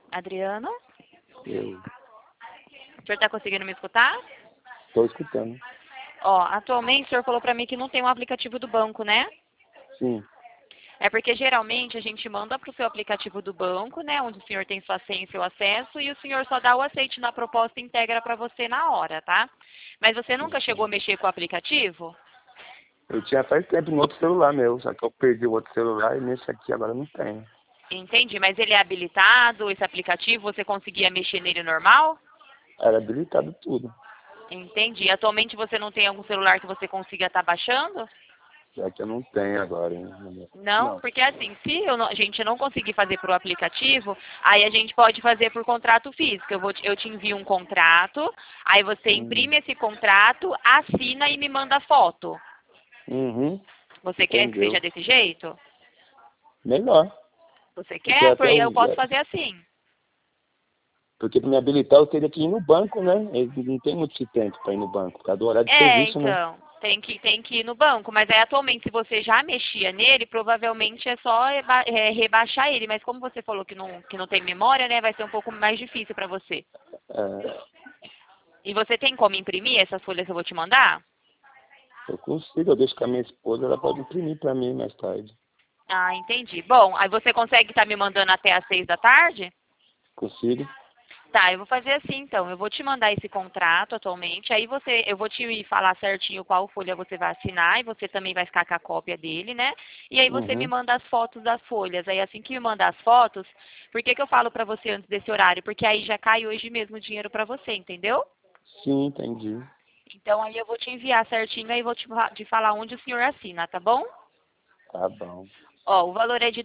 Adriano? Eu O senhor está conseguindo me escutar? estou escutando. Ó, atualmente o senhor falou para mim que não tem um aplicativo do banco, né? Sim. É porque geralmente a gente manda para o seu aplicativo do banco, né? Onde o senhor tem sua senha e seu acesso, e o senhor só dá o aceite na proposta e integra para você na hora, tá? Mas você nunca chegou a mexer com o aplicativo? Eu tinha faz tempo no outro celular meu, só que eu perdi o outro celular e nesse aqui agora não tenho. Entendi, mas ele é habilitado, esse aplicativo, você conseguia mexer nele normal? Era habilitado tudo. Entendi. Atualmente você não tem algum celular que você consiga estar baixando? Já que eu não tenho agora, hein? Não, Não. porque assim, se a gente não conseguir fazer por aplicativo, aí a gente pode fazer por contrato físico. Eu te envio um contrato, aí você imprime esse contrato, assina e me manda foto. Uhum. Você quer que seja Entendeu? desse jeito? Melhor. Você Porque quer? até Porque eu o. posso fazer assim. Porque para me habilitar eu teria que ir no banco, né? Eu não tem muito esse tempo para ir no banco, por causa do horário de serviço, né? Então, tem que ir no banco, mas aí atualmente se você já mexia nele, provavelmente é só rebaixar ele, mas como você falou que não tem memória, né, vai ser um pouco mais difícil para você. É, E você tem como imprimir essas folhas que eu vou te mandar? eu consigo, eu deixo com a minha esposa, ela pode imprimir para mim mais tarde. Ah, entendi. Bom, aí você consegue estar me mandando até às 6 da tarde? Consigo? Tá, eu vou fazer assim então. Eu vou te mandar esse contrato atualmente. Aí eu vou te falar certinho qual folha você vai assinar e você também vai ficar com a cópia dele, né? E aí você me Uhum. manda as fotos das folhas. Aí assim que me mandar as fotos, por que que eu falo pra você antes desse horário? Porque aí já cai hoje mesmo o dinheiro pra você, entendeu? Sim, entendi. Então aí eu vou te enviar certinho aí vou te falar onde o senhor assina, tá bom? Tá bom. Ó, o valor é de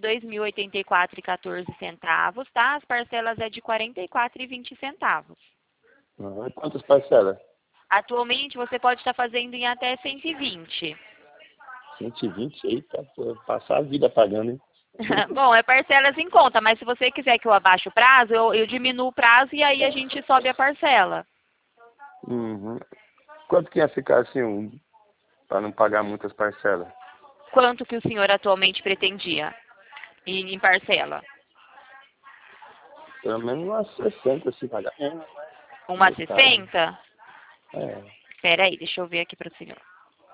2.084,14 tá? As parcelas é de 44,20 centavos. Uhum. Quantas parcelas? Atualmente você pode estar fazendo em até 120. 120? Eita, pô, passar a vida pagando, hein? Bom, é parcelas em conta, mas se você quiser que eu abaixe o prazo, eu diminuo o prazo e aí a gente sobe a parcela. Uhum. Quanto que ia ficar assim, para não pagar muitas parcelas? Quanto que o senhor atualmente pretendia em parcela? Pelo menos umas 60 se pagar. Uma Metade. 60? É. Espera aí, deixa eu ver aqui para o senhor.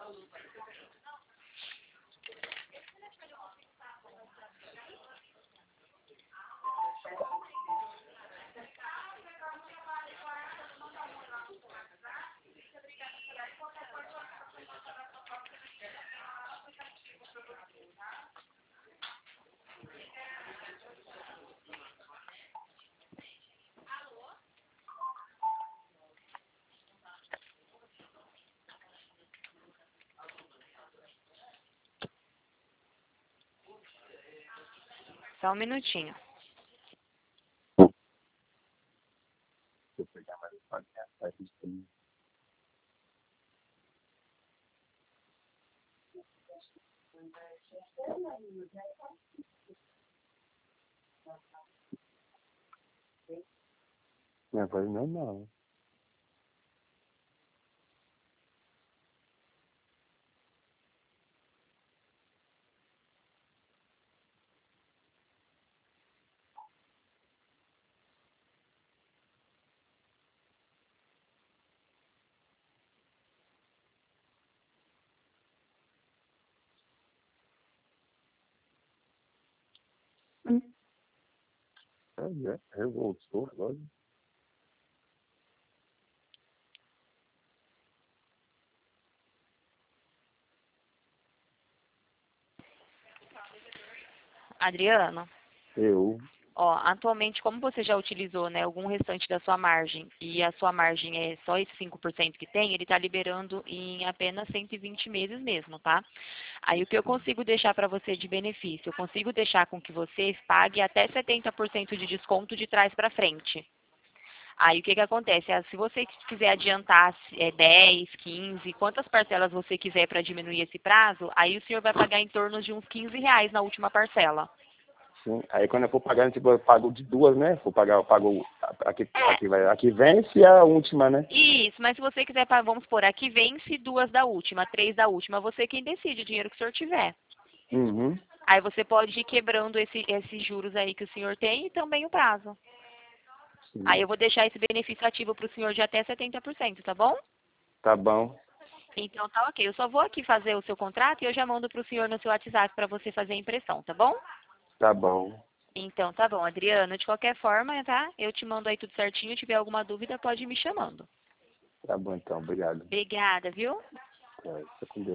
Só um minutinho. Se eu pegar mais uma a gente tem. Minha voz não é normal. Revoltou agora. Adriano? Eu. Ó, atualmente, como você já utilizou, né, algum restante da sua margem e a sua margem é só esse 5% que tem, ele está liberando em apenas 120 meses mesmo, tá? Aí o que eu consigo deixar para você de benefício? Eu consigo deixar com que você pague até 70% de desconto de trás para frente. Aí o que que acontece? Se você quiser adiantar 10, 15, quantas parcelas você quiser para diminuir esse prazo, aí o senhor vai pagar em torno de uns R$ 15 na última parcela. Sim. Aí quando eu for pagar, tipo, eu pago de duas, né? For pagar, eu pago É, aqui vence e a última, né? isso, mas se você quiser, vamos por aqui, vence 2 da última, 3 da última, você quem decide o dinheiro que o senhor tiver. Uhum. Aí você pode ir quebrando esses juros aí que o senhor tem e também o prazo. Sim. Aí eu vou deixar esse benefício ativo para o senhor de até 70%, tá bom? Tá bom. Então tá ok. Eu só vou aqui fazer o seu contrato e eu já mando para o senhor no seu WhatsApp para você fazer a impressão, tá bom? Tá bom. Então tá bom, Adriano. De qualquer forma, tá? Eu te mando aí tudo certinho. Se tiver alguma dúvida, pode ir me chamando. Tá bom, então. Obrigado. Obrigada, viu? Fica com Deus.